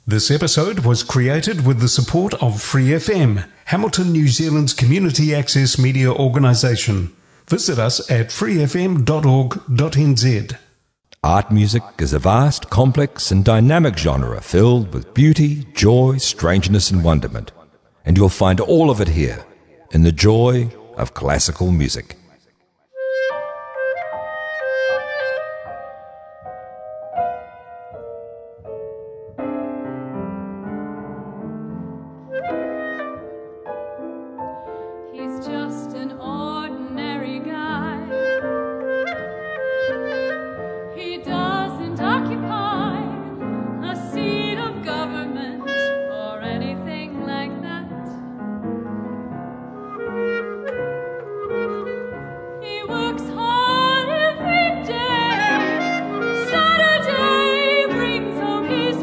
This episode was created with the support of Free FM, Hamilton, New Zealand's community access media organisation. Visit us at freefm.org.nz. Art music is a vast, complex and dynamic genre filled with beauty, joy, strangeness and wonderment. And you'll find all of it here, in the joy of classical music. He's just an ordinary guy. He doesn't occupy a seat of government or anything like that. He works hard every day. Saturday brings home his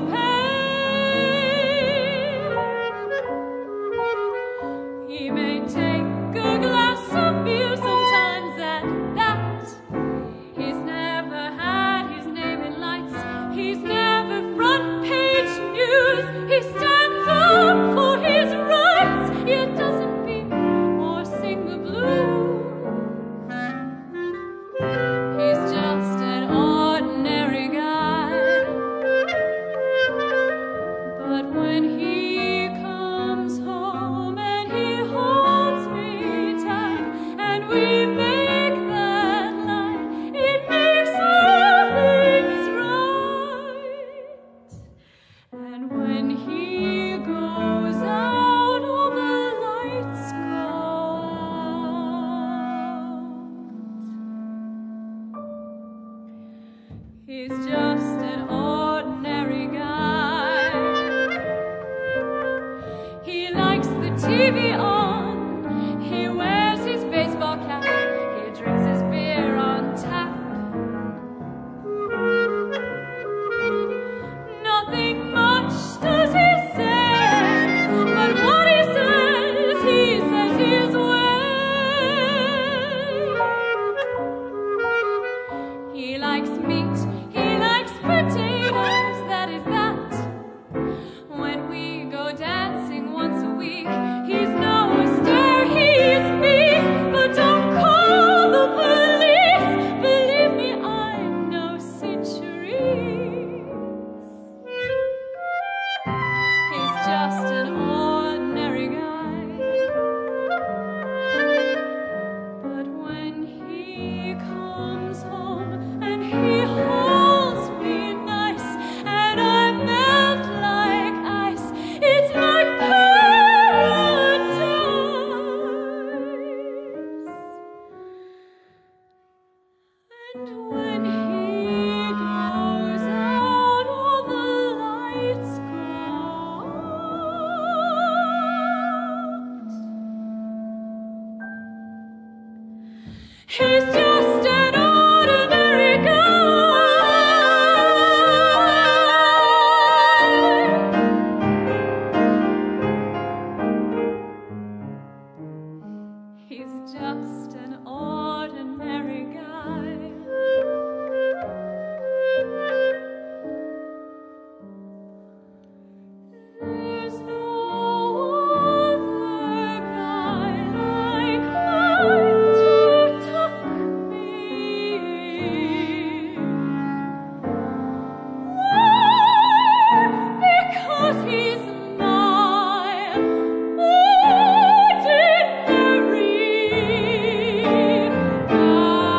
pay. He may take a glass of beer sometimes at that. He's never had his name in lights. He's never front page news. He stands up for his rights, yet doesn't beat or sing the blues. He's just an ordinary guy. But when he comes home and he holds me tight and we make that line, it makes all things right. And when he goes out, all the lights go out. He's just an ordinary guy. He likes the TV on. He wears his baseball cap. He drinks his beer on tap. Nothing much does he say, but what he says his way. He likes meat, he likes potatoes, that is that. When we go dancing once a week, he's no star, he's me. But don't call the police, believe me, I'm no centuries. He's just an ordinary guy. But when he comes home and he holds me nice and I melt like ice, it's like paradise. And when he goes out, all the lights go out. He's just an ordinary guy. He's just an ordinary guy. There's no other guy like mine to tuck me in. Why? Because he's my ordinary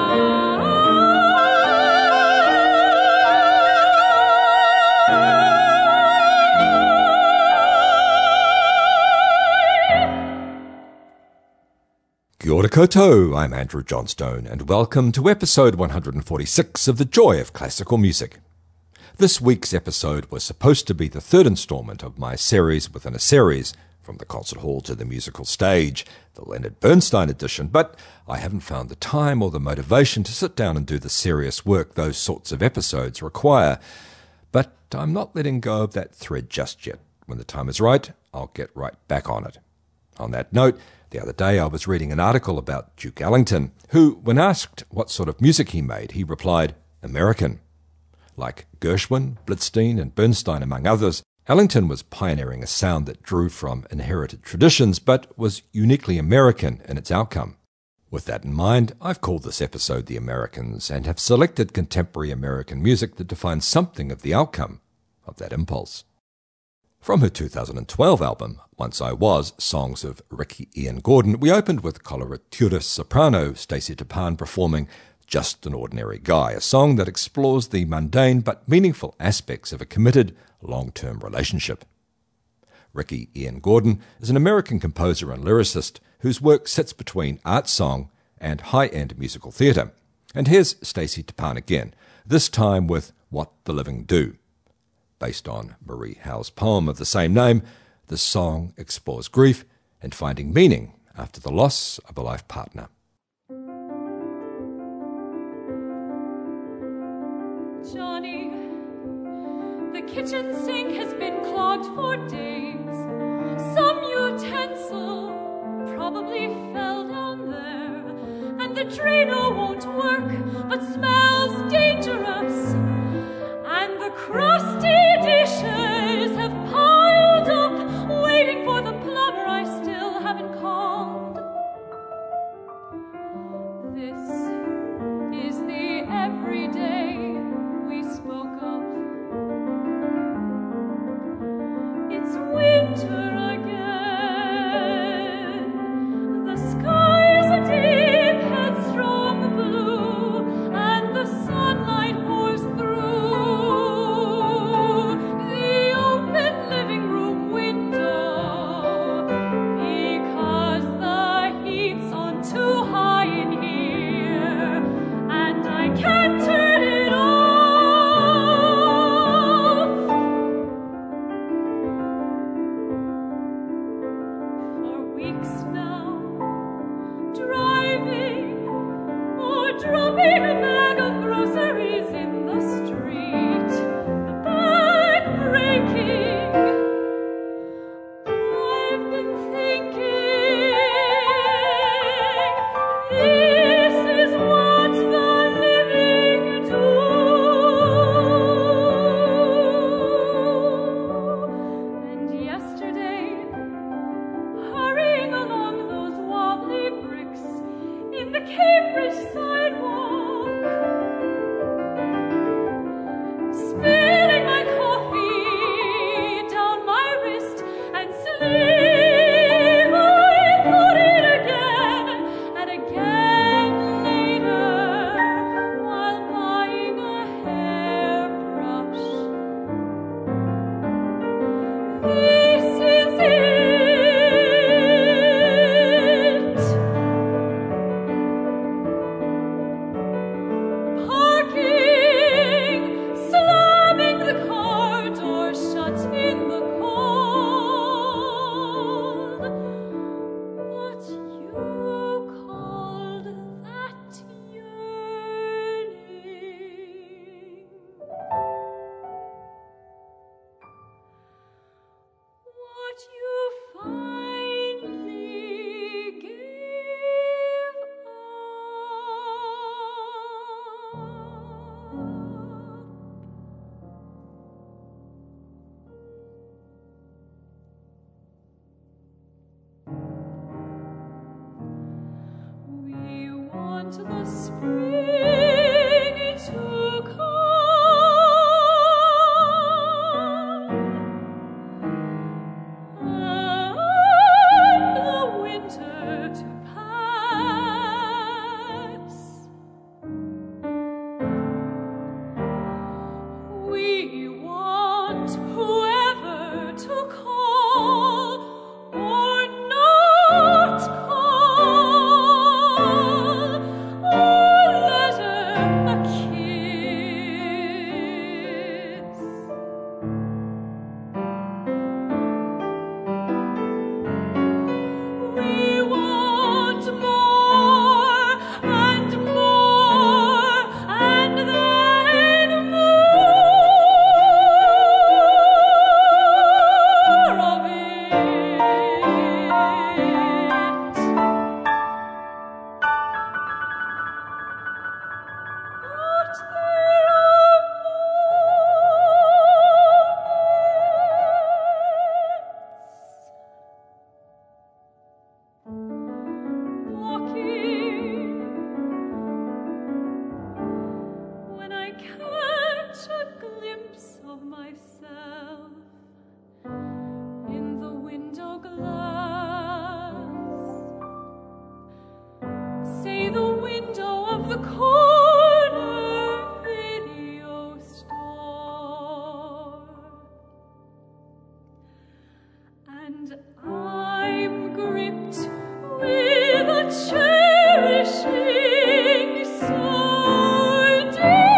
Kia ora koutou, I'm Andrew Johnstone, and welcome to episode 146 of The Joy of Classical Music. This week's episode was supposed to be the third instalment of my series within a series, from the concert hall to the musical stage, the Leonard Bernstein edition, but I haven't found the time or the motivation to sit down and do the serious work those sorts of episodes require. But I'm not letting go of that thread just yet. When the time is right, I'll get right back on it. On that note, the other day I was reading an article about Duke Ellington, who, when asked what sort of music he made, he replied, American. Like Gershwin, Blitzstein and Bernstein, among others, Ellington was pioneering a sound that drew from inherited traditions but was uniquely American in its outcome. With that in mind, I've called this episode The Americans and have selected contemporary American music that defines something of the outcome of that impulse. From her 2012 album, Once I Was, songs of Ricky Ian Gordon, we opened with coloratura soprano Stacey Tapan performing Just an Ordinary Guy, a song that explores the mundane but meaningful aspects of a committed, long-term relationship. Ricky Ian Gordon is an American composer and lyricist whose work sits between art song and high-end musical theatre. And here's Stacey Tapan again, this time with What the Living Do. Based on Marie Howe's poem of the same name, this song explores grief and finding meaning after the loss of a life partner. Johnny, the kitchen sink has been clogged for days. Some utensil probably fell down there, and the drainer won't work but smells dangerous. And the crusty dishes have piled up, waiting for the plumber I still haven't called. This is the everyday we spoke of. It's winter again. The sky's a deep, headstrong blue, and the sunlight pours through the open living room window, because the heat's on too high in here, and I can't turn it off. For weeks now, driving or dropping a bag of groceries in the street, the back breaking, I've been thinking, this is what the living do. And yesterday, hurrying along those wobbly bricks in the Cambridge sidewalk, spilling my coffee down my wrist and sleep, I thought it again and again later while buying a hairbrush. This is it. Parking, slamming the car door shut in the cold. What you called that yearning. What you finally gave up. We want the spring to come and the winter to pass. We want whoever to call or not call, or And I'm gripped with a cherishing so deep.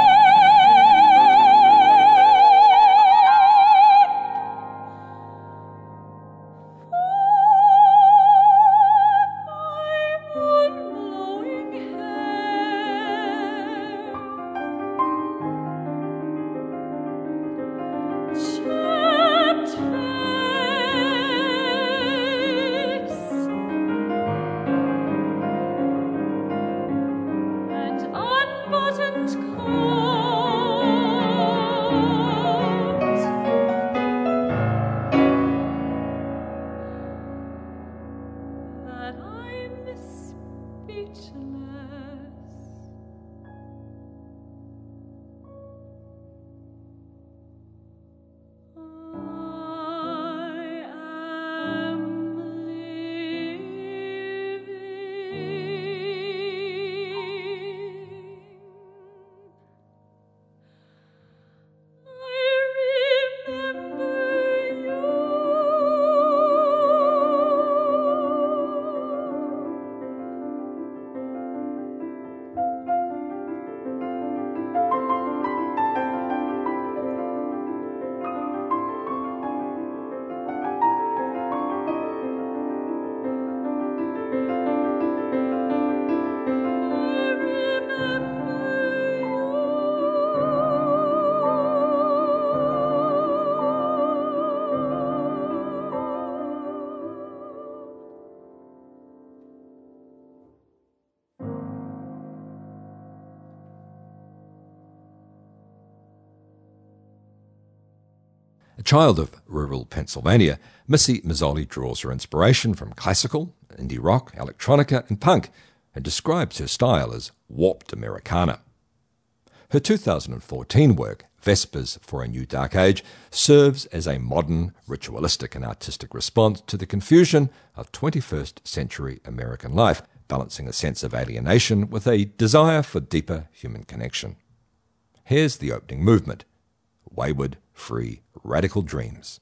A child of rural Pennsylvania, Missy Mazzoli draws her inspiration from classical, indie rock, electronica and punk, and describes her style as warped Americana. Her 2014 work, Vespers for a New Dark Age, serves as a modern, ritualistic and artistic response to the confusion of 21st century American life, balancing a sense of alienation with a desire for deeper human connection. Here's the opening movement, Wayward, Free, Radical Dreams.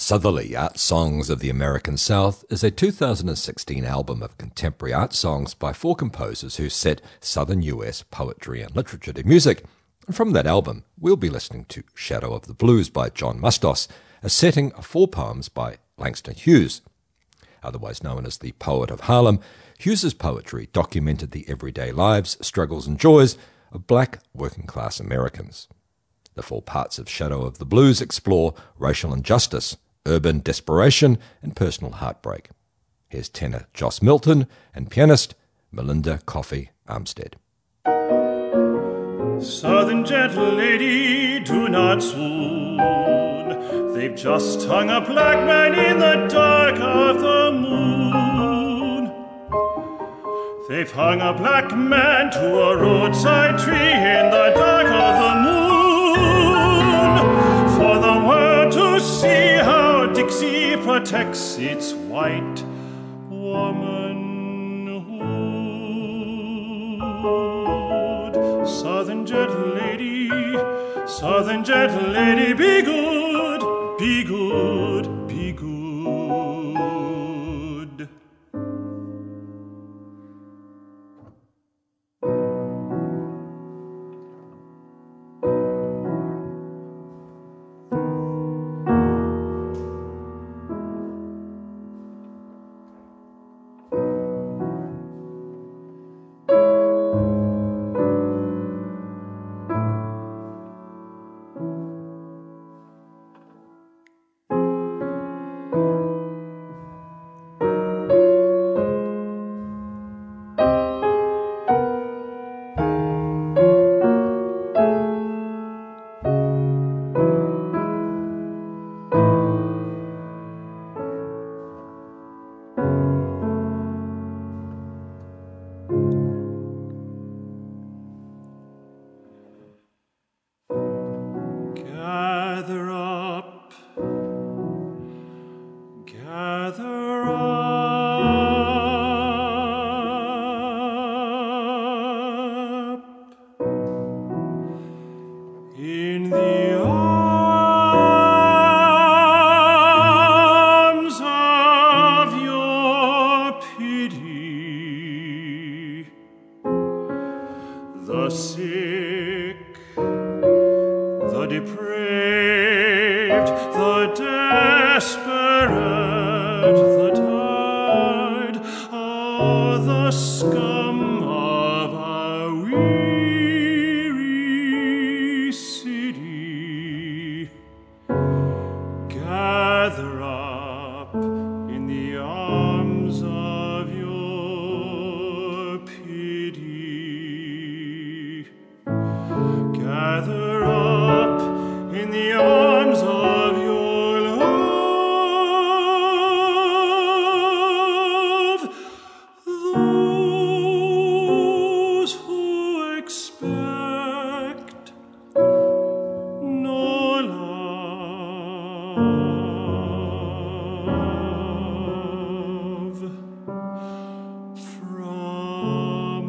Southerly Art Songs of the American South is a 2016 album of contemporary art songs by 4 composers who set Southern US poetry and literature to music. And from that album, we'll be listening to Shadow of the Blues by John Mustos, a setting of 4 poems by Langston Hughes. Otherwise known as the Poet of Harlem, Hughes's poetry documented the everyday lives, struggles and joys of black working-class Americans. The 4 parts of Shadow of the Blues explore racial injustice, urban desperation and personal heartbreak. Here's tenor Joss Milton and pianist Melinda Coffey Armstead. Southern gentle lady, do not swoon. They've just hung a black man in the dark of the moon. They've hung a black man to a roadside tree in the dark of the moon, for the world to see how Dixie protects its white womanhood. Southern gentle lady, be good, be good, be good. The sick, the depraved, the desperate, the tired are the scum of our weary city. Gather up in the arms of your pity. Gather up in the arms of your love, those who expect no love from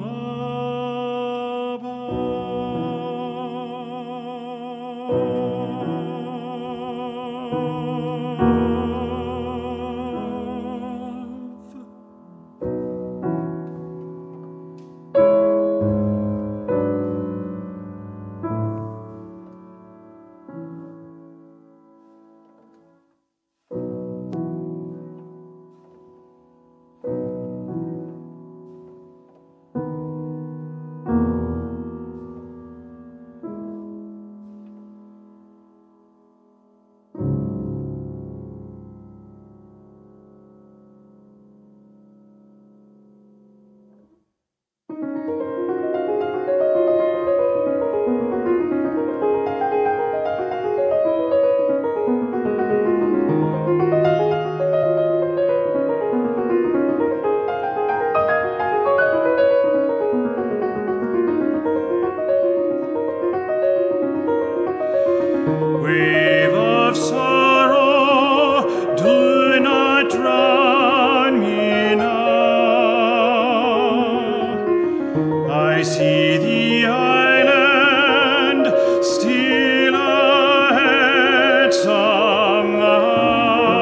wave of sorrow, do not drown me now. I see the island still ahead somehow.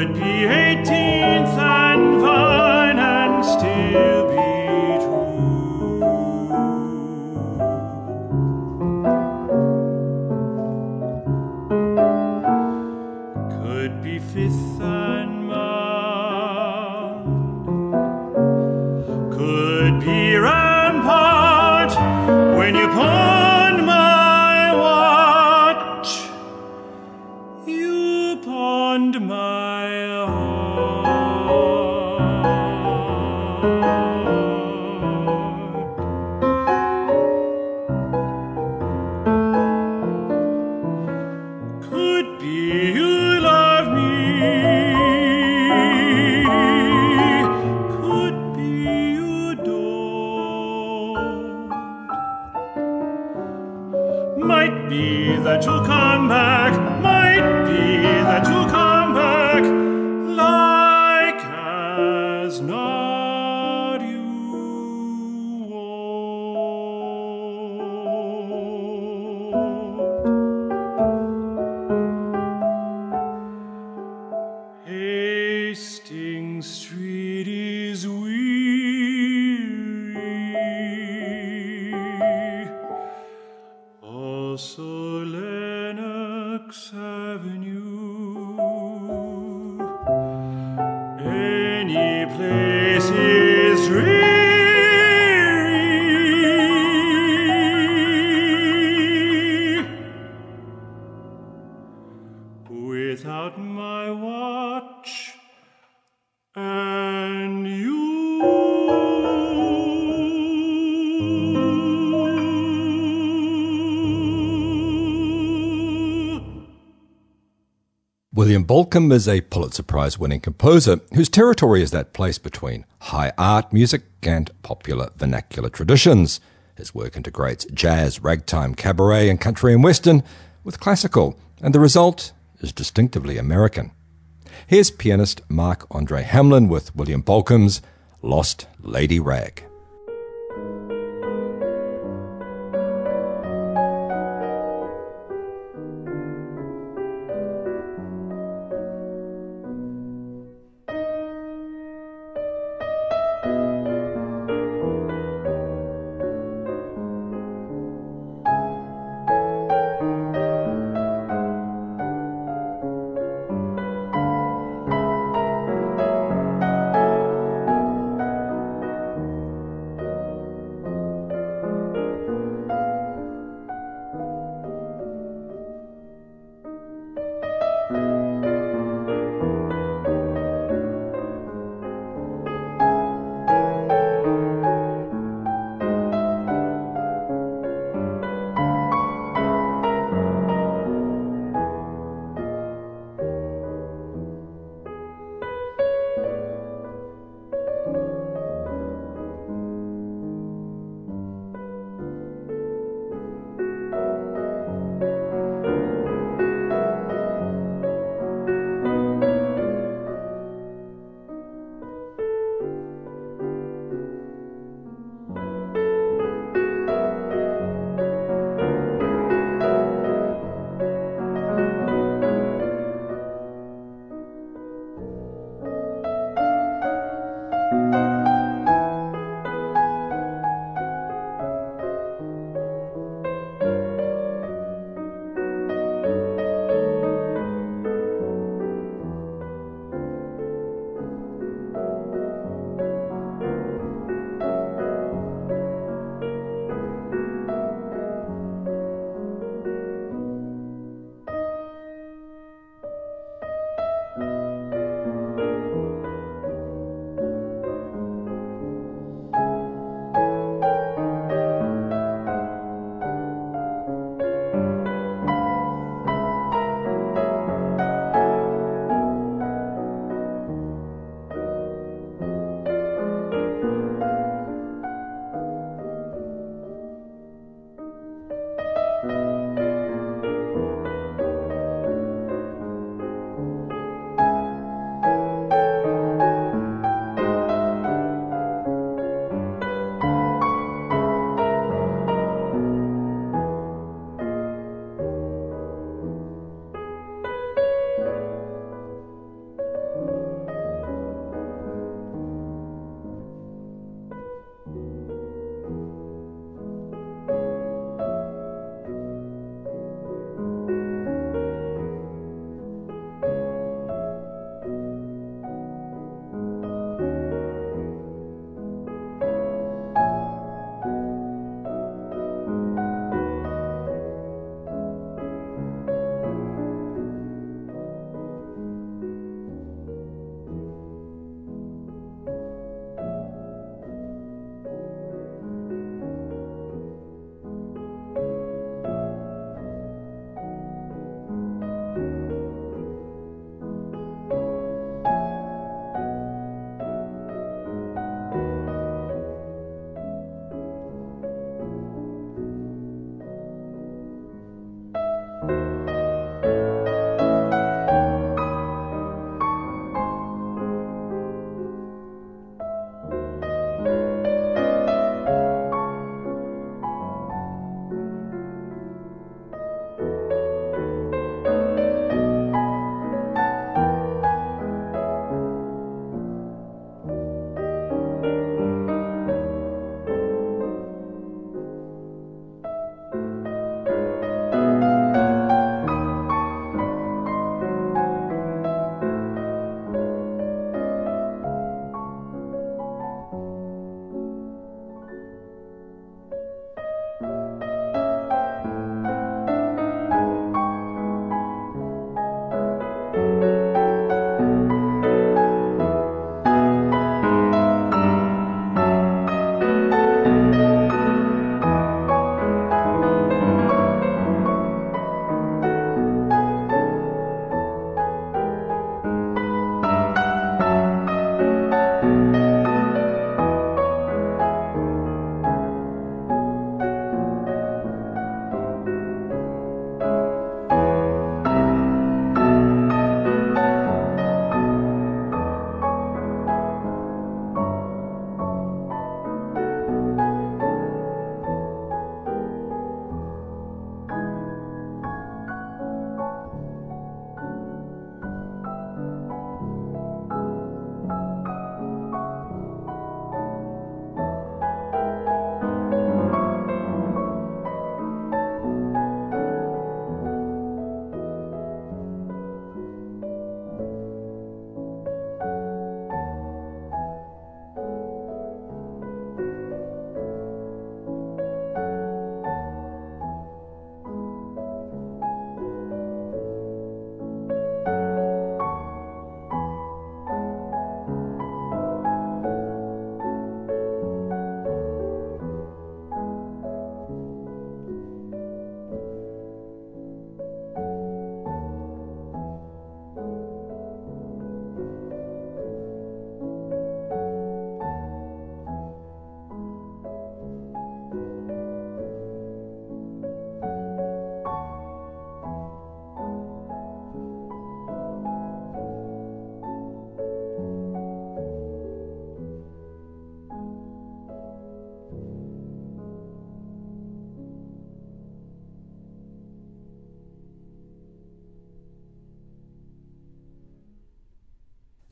Could be 18th and Vine and still be true. Could be 5th and Mount. Could be Rampart when you pawned my watch. You pawned my heart. Could be you love me. Could be you don't. Might be that you'll come back. Might be that you'll come back. Like as not you won't. Hastings Street is weary. Also Lennox Avenue. Any place is dreary without my watch and you. William Bolcom is a Pulitzer Prize-winning composer whose territory is that place between high art music and popular vernacular traditions. His work integrates jazz, ragtime, cabaret, and country and western with classical, and the result is distinctively American. Here's pianist Mark-Andre Hamlin with William Bolcom's Lost Lady Rag.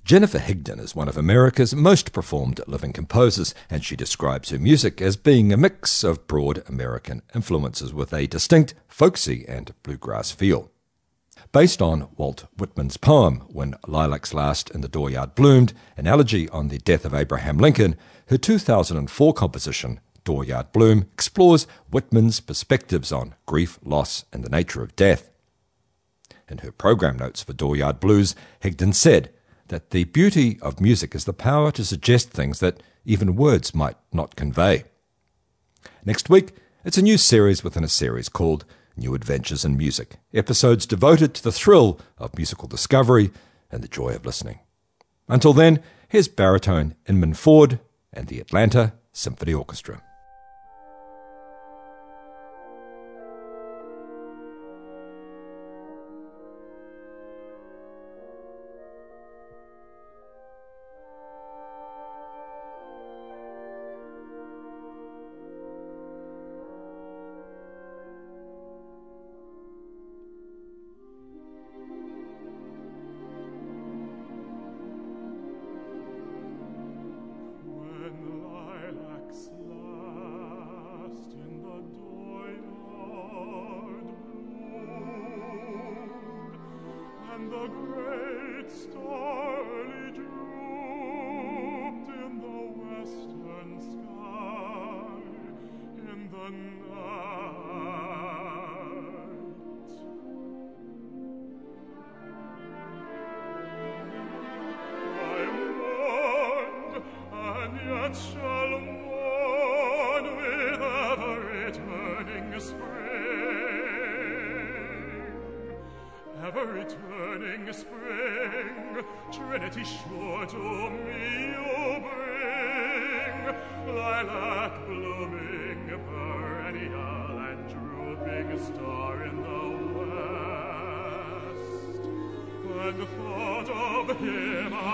Jennifer Higdon is one of America's most performed living composers, and she describes her music as being a mix of broad American influences with a distinct folksy and bluegrass feel. Based on Walt Whitman's poem, When Lilacs Last and the Dooryard Bloomed, an elegy on the death of Abraham Lincoln, her 2004 composition, Dooryard Bloom, explores Whitman's perspectives on grief, loss, and the nature of death. In her program notes for Dooryard Blues, Higdon said that the beauty of music is the power to suggest things that even words might not convey. Next week, it's a new series within a series called New Adventures in Music, episodes devoted to the thrill of musical discovery and the joy of listening. Until then, here's baritone Inman Ford and the Atlanta Symphony Orchestra. The great star early drooped in the western sky in the night. I mourned, and yet shall mourn with ever-returning spring. Ever-returning spring, Trinity sure to me you bring. Lilac blooming, perennial and drooping star in the west. When the thought of him I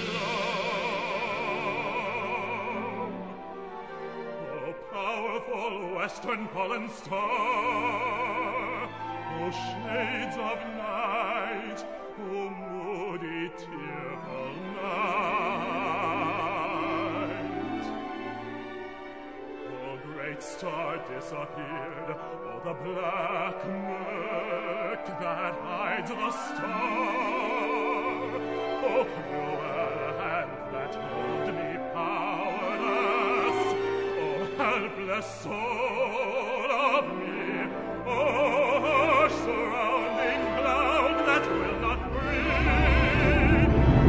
love, oh powerful western pollen star, oh shades of night, oh moody, tearful night. Oh great star disappeared, oh the black murk that hides the star. Oh cruel hand that hold me powerless, oh helpless soul of me, oh surrounding cloud that will not breathe.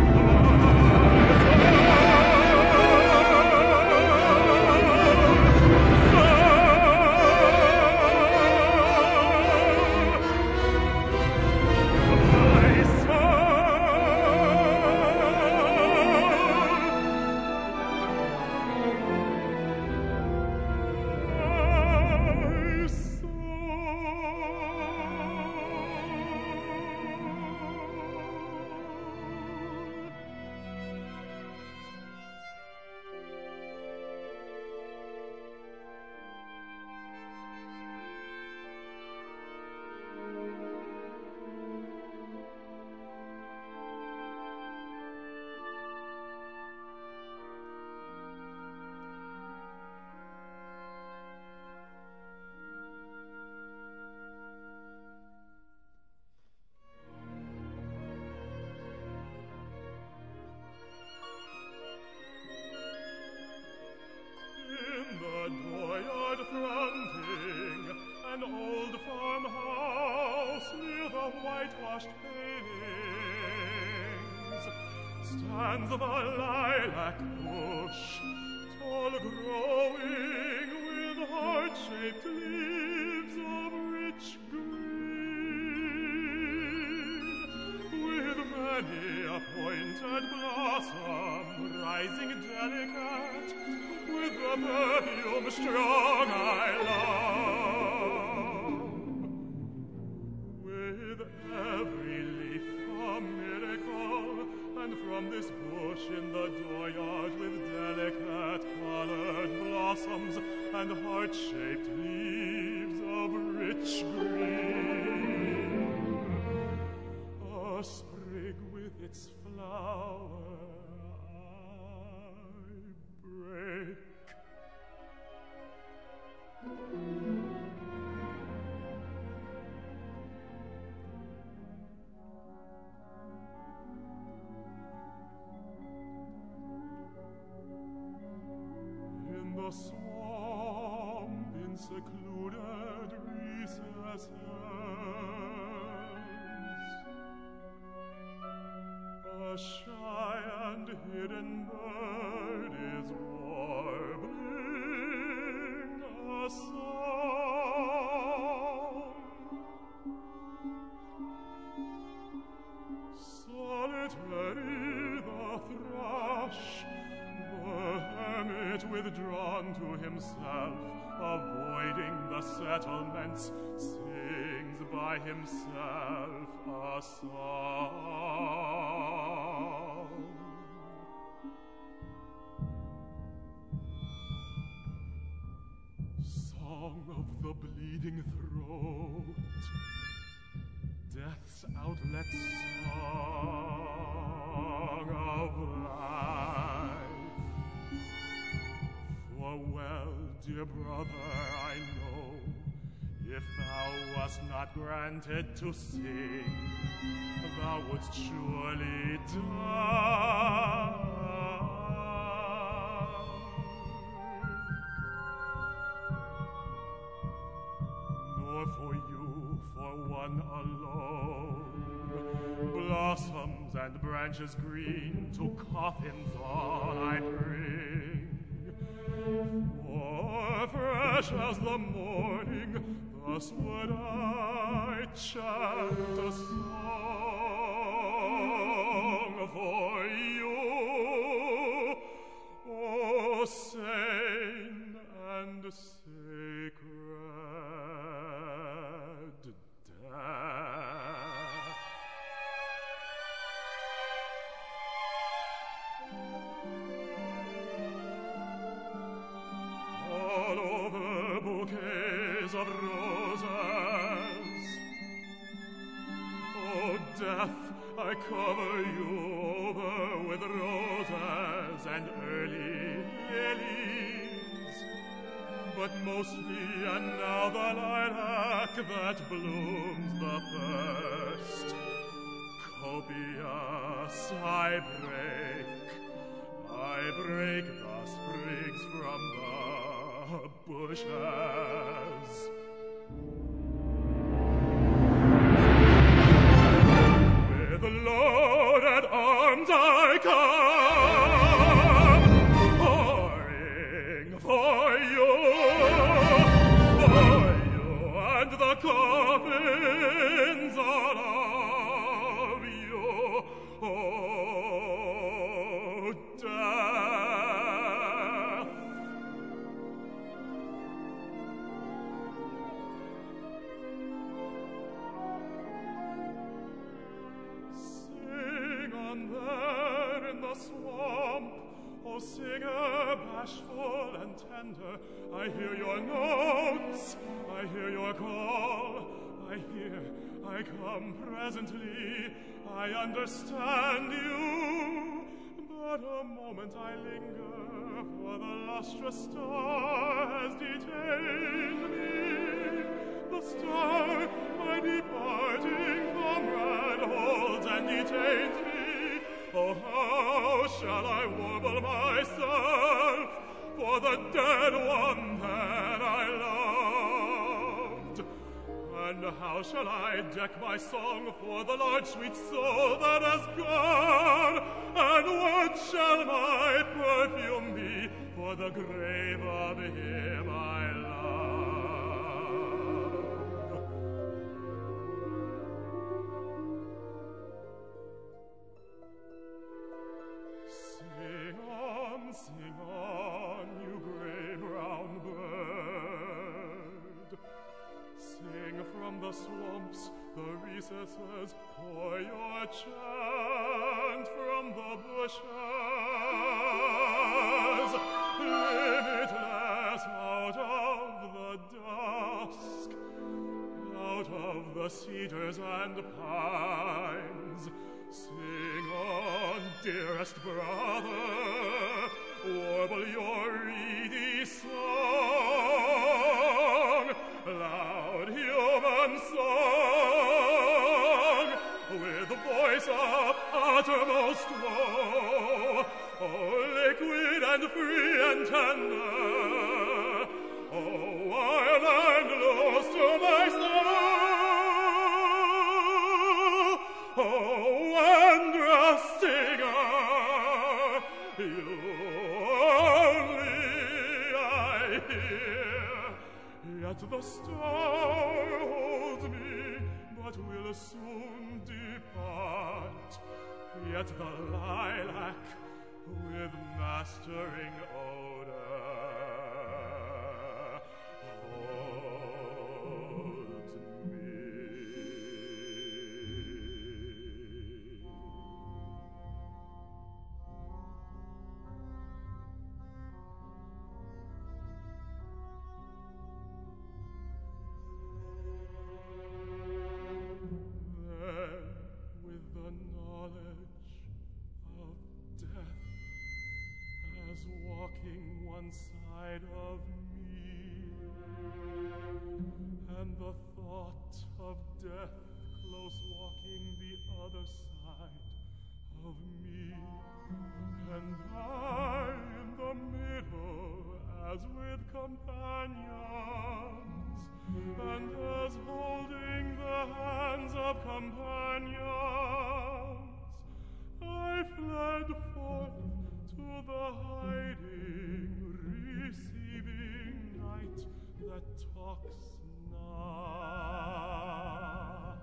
Fronting an old farmhouse near the whitewashed palings stands the lilac bush, tall growing with heart-shaped leaves of rich green, with many a pointed blossom rising delicate, with the perfume strong I love. With every leaf a miracle, and from this bush in the dooryard with delicate colored blossoms and heart-shaped leaves of rich green, a sprig with its flower the swamp in secluded recesses. A shy and hidden bird is warbling a song. Solitary the thrush, the hermit withdrawn to himself, avoiding the settlements, sings by himself a song. Song of the bleeding throat, death's outlet song of life. For well, dear brother, I know, if thou wast not granted to sing, thou wouldst surely die. Nor for you, for one alone, blossoms and branches green to coffins all I bring. For fresh as the morning, thus would I chant a song for you, O sane and sacred death. All over bouquets of roses, oh death, I cover you over with roses and early lilies, but mostly and now the lilac that blooms the first. Copious I break the sprigs from the bushes. With loaded arms I come, pouring for you, and the coffins all of you, oh, death. Sing on there in the swamp, oh singer bashful and tender, I hear your notes, I hear your call, I come presently, I understand you, but a moment I linger, for the lustrous star has detained me. The star, my departing comrade, holds and detains me. Oh, how shall I warble myself for the dead one that I loved? And how shall I deck my song for the large sweet soul that has gone? And what shall my perfume be for the grave of him I love? Sing on, you gray-brown bird. Sing from the swamps, the recesses, pour your chant from the bushes. Limitless out of the dusk, out of the cedars and pines, sing on, dearest brother, warble your reedy song, loud human song, with voice of uttermost woe. Oh, liquid sweet and free and tender. Oh, wild and close to my soul. Oh, wondrous singer, you only I hear. Yet the star holds me, but will soon depart. Yet the lilac with mastering odor holds me. Then, with the knowledge of death, as walking one side of me, and the thought of death close walking the other side of me, and I in the middle as with companions, and as holding the hands of companions, I fled forth to the hiding, receiving night that talks not.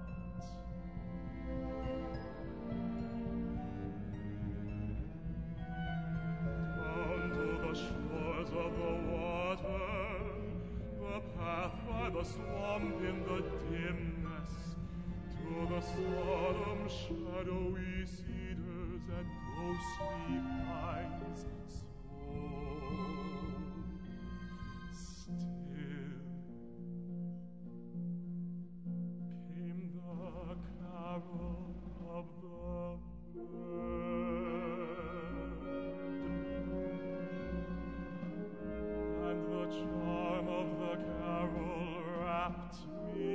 Down to the shores of the water, the path by the swamp in the dimness, to the solemn shadowy cedars and ghostly pines, so still came the carol of the bird, and the charm of the carol wrapped me,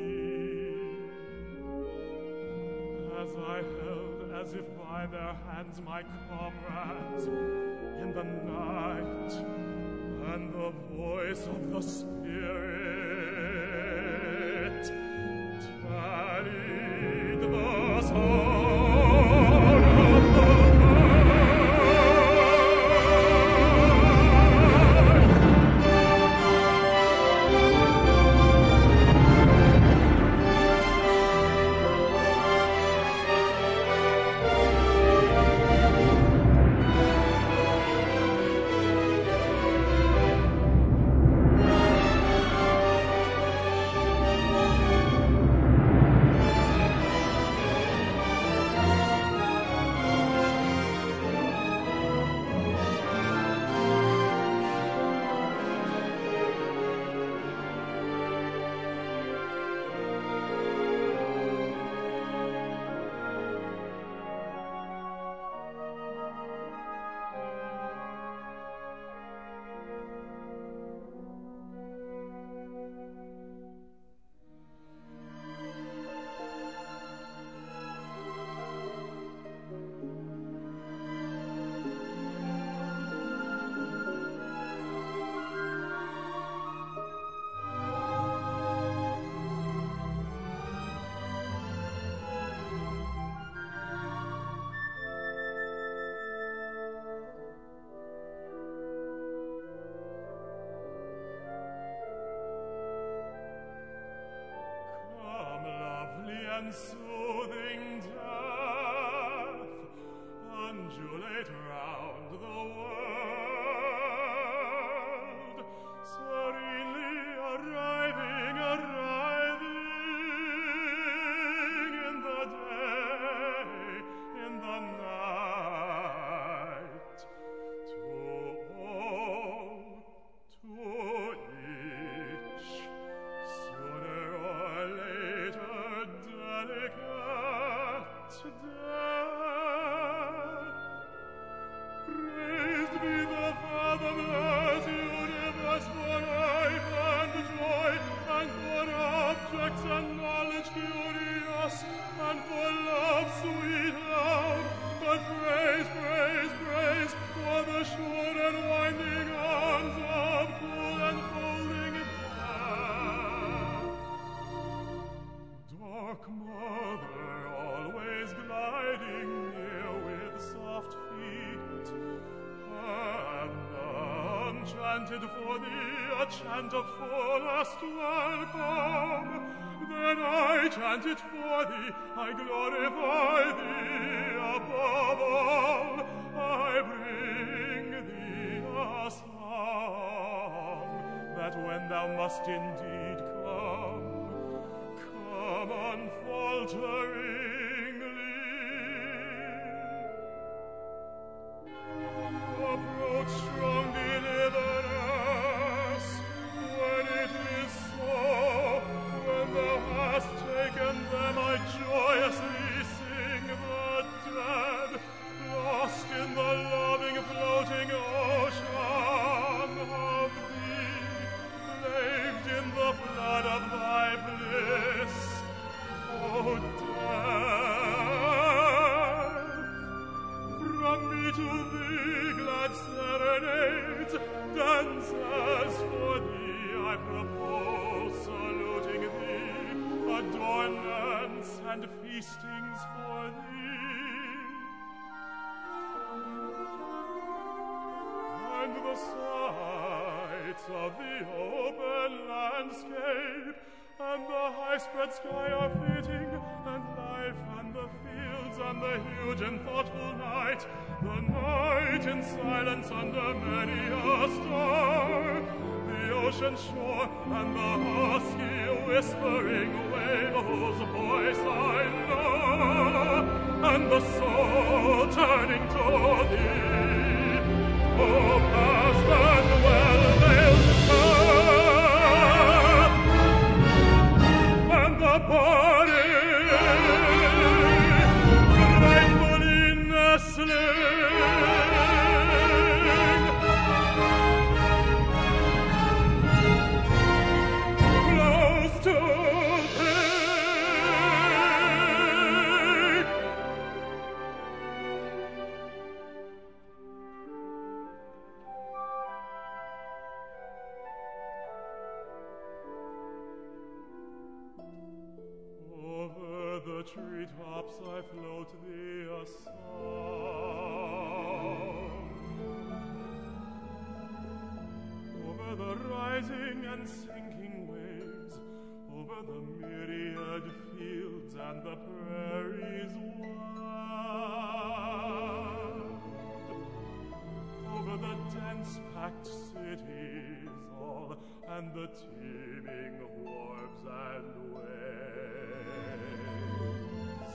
as I held, as if by their hands, my comrades in the night, and the voice of the spirit tallied the song of the and soothing death, undulate round the world, serenely arriving in the day, in the night, to all, to each, sooner or later, delicate death chanted for thee a chant of fullest welcome. Then I chanted for thee, I glorify thee above all. I bring thee a song, that when thou must indeed come unfalteringly. Approach strong deliverance, when it is so, when thou hast taken them, I joyously sing the dead, lost in the loving floating ocean of thee, laved in the flood of thy bliss, O death. From me to thee glad serenades, dances for thee I propose, saluting thee, adornments and feastings for thee. And the sights of the open landscape and the high-spread sky are fitting, and life and the fields and the huge and thoughtful night, the night in silence under many a star, the ocean shore and the husky whispering wave whose voice I know, and the soul turning to thee, oh past and well-veiled the body gratefully nestling close to thee. The treetops I float thee a song, over the rising and sinking waves, over the myriad fields and the prairies wide, over the dense-packed cities all, and the teeming wharves and ways.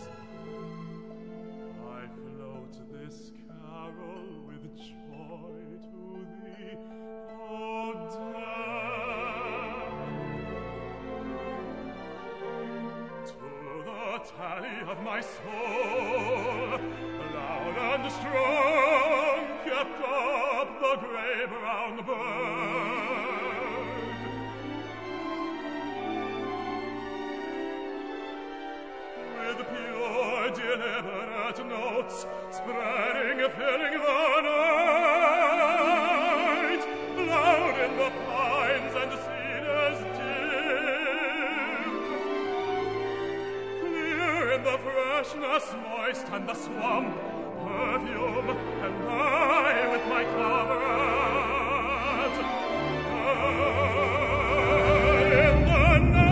I float this carol with joy to thee, O death. To the tally of my soul, loud and strong, kept up the grey brown bird. With pure, deliberate notes, spreading, filling the night, loud in the pines and cedars dim, clear in the freshness moist and the swamp perfume, and I with my comrades in the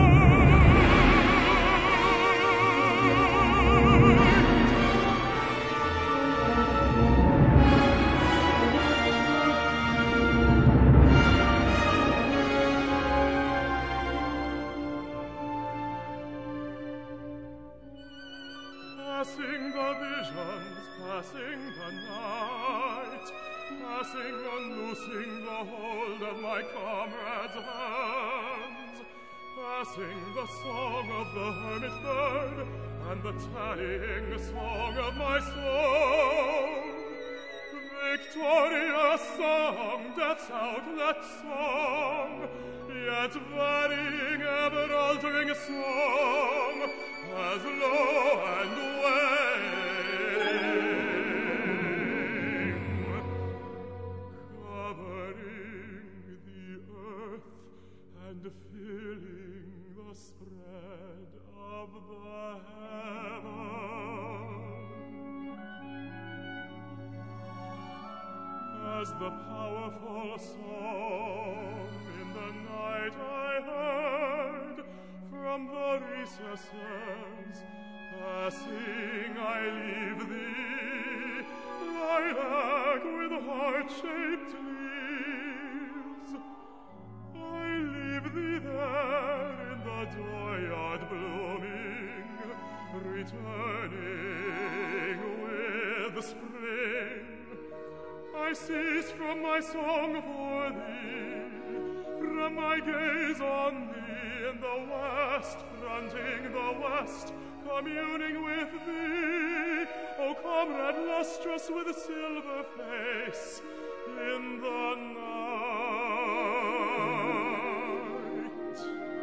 passing the visions, passing the night, passing and loosing the hold of my comrades' hands, passing the song of the hermit bird and the tarrying song of my soul. Victorious song, death's outlet song, yet varying, ever-altering song, as low and wailing, covering the earth and filling the spread of the heaven. as the powerful song in the night I heard from the recesses. Passing I leave thee, lilac with heart-shaped leaves. I leave thee there in the dooryard blooming, returning with the spring. I cease from my song for thee, from my gaze on thee in the west, fronting the west, communing with thee, O comrade lustrous with silver face, in the night.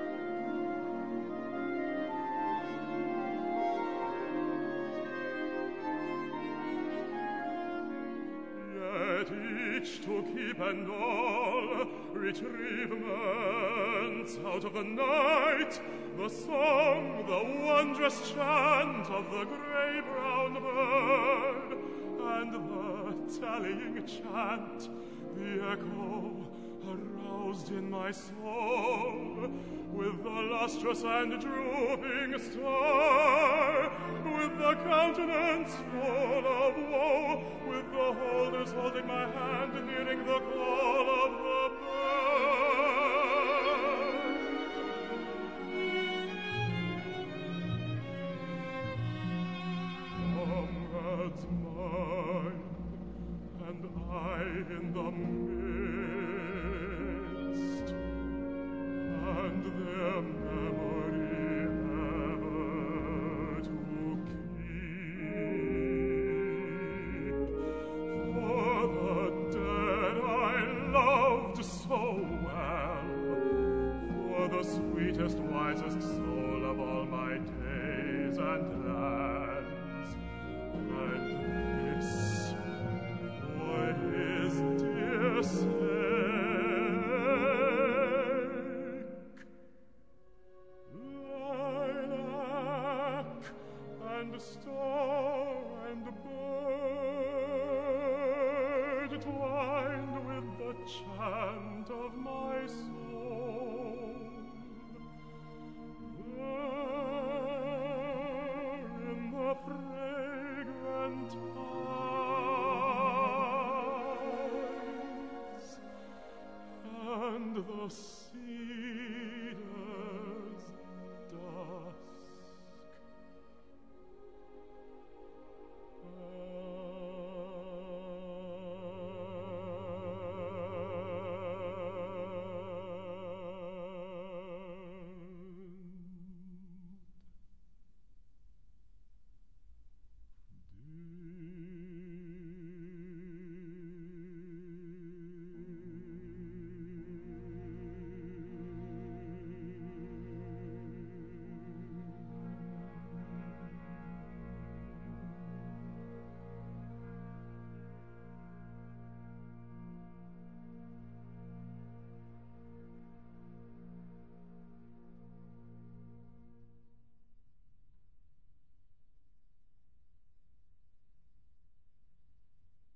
Yet each to keep and all retrievements out of the night, the song, the wondrous chant of the grey-brown bird, and the tallying chant, the echo aroused in my soul, with the lustrous and drooping star, with the countenance full of woe, with the holders holding my hand, hearing the call of the bird. Comrades mine, and I in the midst, and their memory ever to keep. For the dead I loved so well, for the sweetest, wisest soul of all my days and lands, and this for his dear sake. Lilac and star and bird twined with the chant of my soul. There in the fragrant eyes and the cedar's dusk.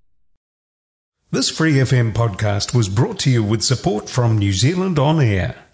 This Free FM podcast was brought to you with support from New Zealand On Air.